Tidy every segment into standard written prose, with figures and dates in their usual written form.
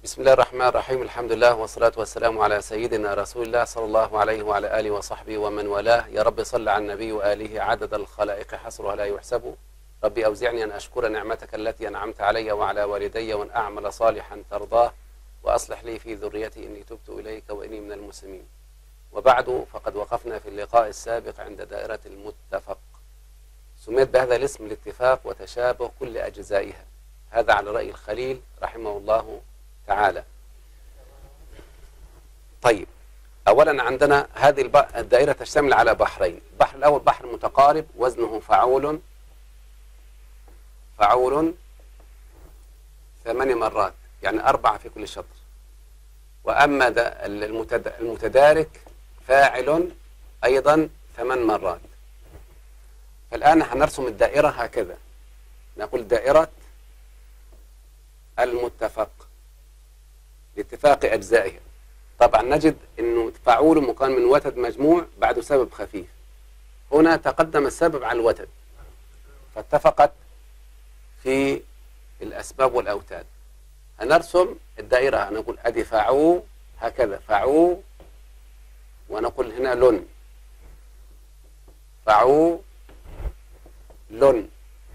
بسم الله الرحمن الرحيم. الحمد لله والصلاة والسلام على سيدنا رسول الله صلى الله عليه وعلى آله وصحبه ومن والاه. يا رب صل على النبي وآله عدد الخلائق حصرها لا يحسب. ربي أوزعني أن أشكر نعمتك التي أنعمت علي وعلى والدي وأن أعمل صالحا ترضاه وأصلح لي في ذريتي إني تبت إليك وإني من المسلمين. وبعد، فقد وقفنا في اللقاء السابق عند دائرة المتفق، سميت بهذا الاسم لاتفاق وتشابه كل أجزائها، هذا على رأي الخليل رحمه الله تعالى. طيب، أولا عندنا هذه الدائرة تشتمل على بحرين. البحر الأول بحر متقارب وزنه فعول 8 مرات، يعني 4 في كل شطر. وأما المتدارك فاعل أيضا 8 مرات. فالآن هنرسم الدائرة هكذا، نقول دائرة المتفق لاتفاق أجزائها. طبعا نجد أنه فعول مكون من وتد مجموع بعد سبب خفيف. هنا تقدم السبب على الوتد فاتفقت في الأسباب والأوتاد. هنرسم الدائرة، نقول أدي فعو هكذا، فعو، ونقول هنا لن، فعو لن،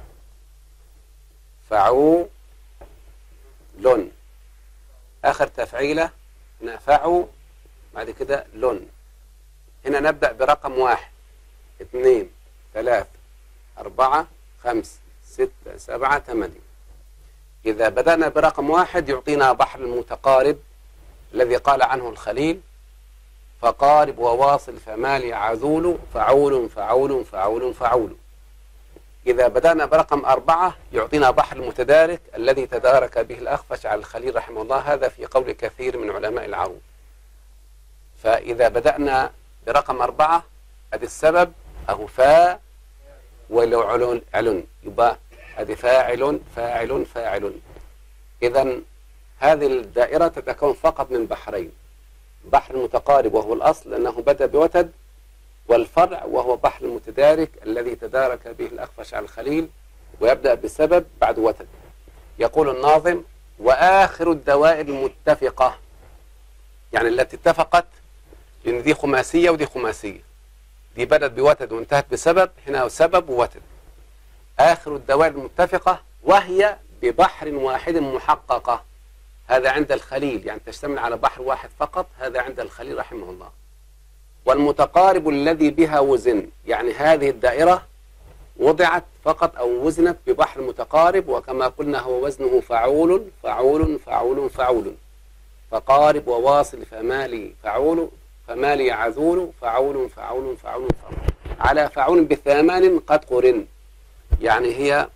فعو لن، آخر تفعيلة هنا فعو، بعد كده لن. هنا نبدأ برقم 1 2 3 4 5 6 7 8. إذا بدأنا برقم 1 يعطينا بحر المتقارب الذي قال عنه الخليل: فقارب وواصل فمال عذول فعول فعول فعول فعول. إذا بدأنا برقم 4 يعطينا بحر المتدارك الذي تدارك به الأخفش على الخليل رحمه الله، هذا في قول كثير من علماء العروض. فإذا بدأنا برقم 4 أدي السبب أهو فا ولو علن، يبقى أدي فاعل فاعل فاعل. إذن هذه الدائرة تتكون فقط من بحرين: بحر المتقارب وهو الأصل لأنه بدأ بوتد، والفرع وهو بحر المتدارك الذي تدارك به الأخفش على الخليل ويبدأ بسبب بعد وتد. يقول الناظم: وآخر الدوائر المتفقة، يعني التي اتفقت، لأن دي خماسية ودي خماسية، دي بدأت بوتد وانتهت بسبب، هنا سبب ووتد. آخر الدوائر المتفقة وهي ببحر واحد محققة، هذا عند الخليل، يعني تشتمل على بحر واحد فقط، هذا عند الخليل رحمه الله. والمتقارب الذي بها وزن، يعني هذه الدائرة وضعت فقط أو وزنت ببحر متقارب، وكما قلنا هو وزنه فعول فعول فعول فعول. فقارب وواصل فمالي فعول فمالي عذول فعول فعول فعول فعول، على فعول ب8 قد قرن، يعني هي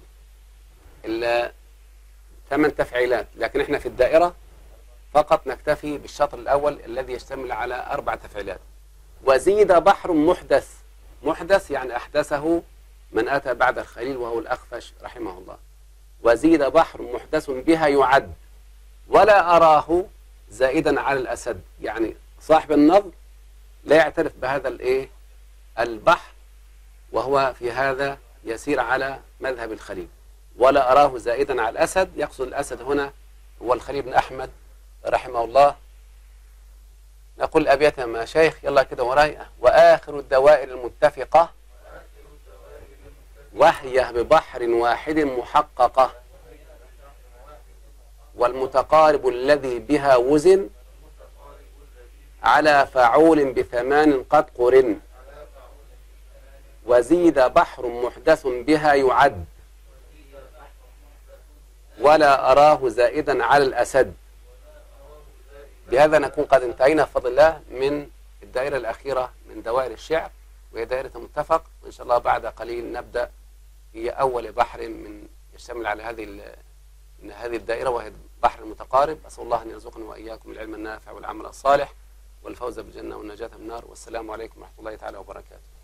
8 تفعيلات. لكن احنا في الدائرة فقط نكتفي بالشطر الأول الذي يشتمل على 4 تفعيلات. وزيد بحر محدث، محدث يعني أحدثه من أتى بعد الخليل وهو الأخفش رحمه الله. وزيد بحر محدث بها يعد ولا أراه زائدا على الأسد، يعني صاحب النظم لا يعترف بهذا البحر، وهو في هذا يسير على مذهب الخليل. ولا أراه زائدا على الأسد، يقصد الأسد هنا هو الخليل بن أحمد رحمه الله. نقول أبياتنا مع شيخ، يلا كده وراي: وآخر الدوائر المتفقة وهي ببحر واحد محققة، والمتقارب الذي بها وزن على فعول ب8 قد قرن. وزيد بحر محدث بها يعد ولا أراه زائدا على الأسد. بهذا نكون قد انتهينا بفضل الله من الدائرة الأخيرة من دوائر الشعر، وهي دائرة المتفق. وإن شاء الله بعد قليل نبدأ هي أول بحر من يشتمل على هذه الدائرة، وهي بحر المتقارب. أسأل الله أن يرزقنا وإياكم العلم النافع والعمل الصالح والفوز بالجنة والنجاة من النار. والسلام عليكم ورحمة الله تعالى وبركاته.